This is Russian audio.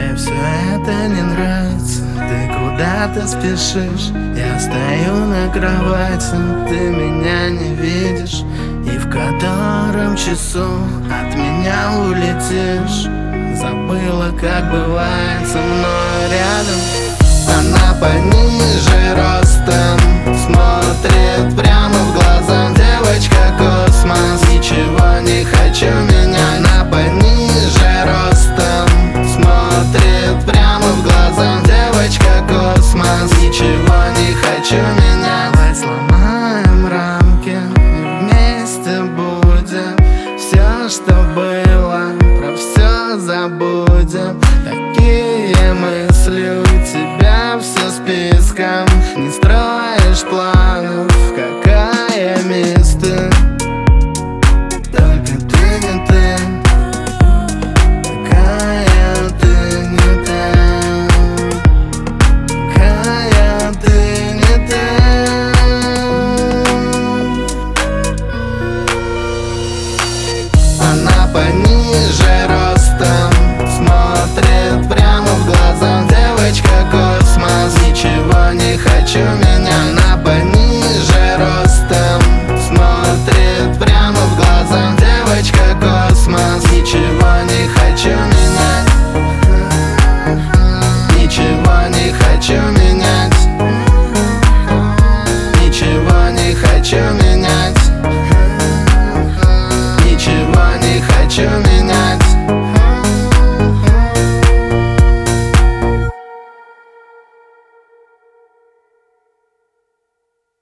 Мне все это не нравится, ты куда-то спешишь. Я стою на кровати, ты меня не видишь. И в котором часу от меня улетишь? Забыла, как бывает со мной рядом. Она пониже ростом, смотрит прямо в глаза.